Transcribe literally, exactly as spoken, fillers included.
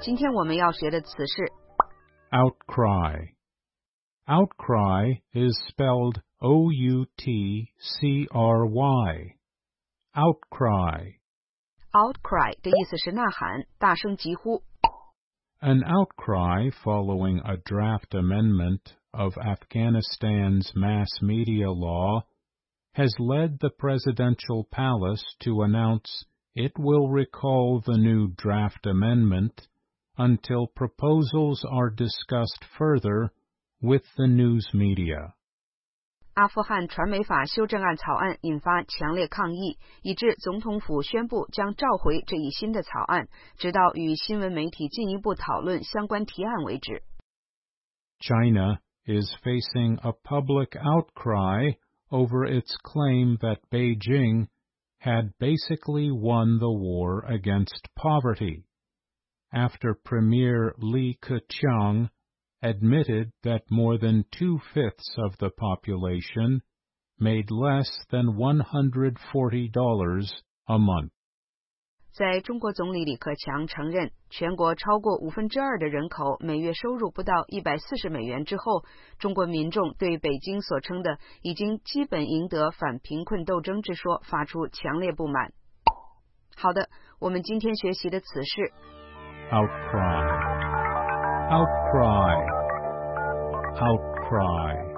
今天我们要学的词是 outcry. Outcry is spelled O U T C R Y. Outcry. outcry 的意思是呐喊，大声疾呼。 An outcry following a draft amendment of Afghanistan's mass media law has led the presidential palace to announce it will recall the new draft amendment until proposals are discussed further with the news media. 阿富汗传媒法修正案草案引发强烈抗议，以致总统府宣布将召回这一新的草案，直到与新闻媒体进一步讨论相关提案为止。 China is facing a public outcry over its claim that Beijing had basically won the war against poverty, after Premier Li Keqiang admitted that more than two-fifths of the population made less than one hundred forty dollars a month. 在中国总理李克强承认全国超过五分之二的人口每月收入不到一百四十美元之后，中国民众对北京所称的已经基本赢得反贫困斗争之说发出强烈不满。好的，我们今天学习的词是 outcry, outcry, outcry.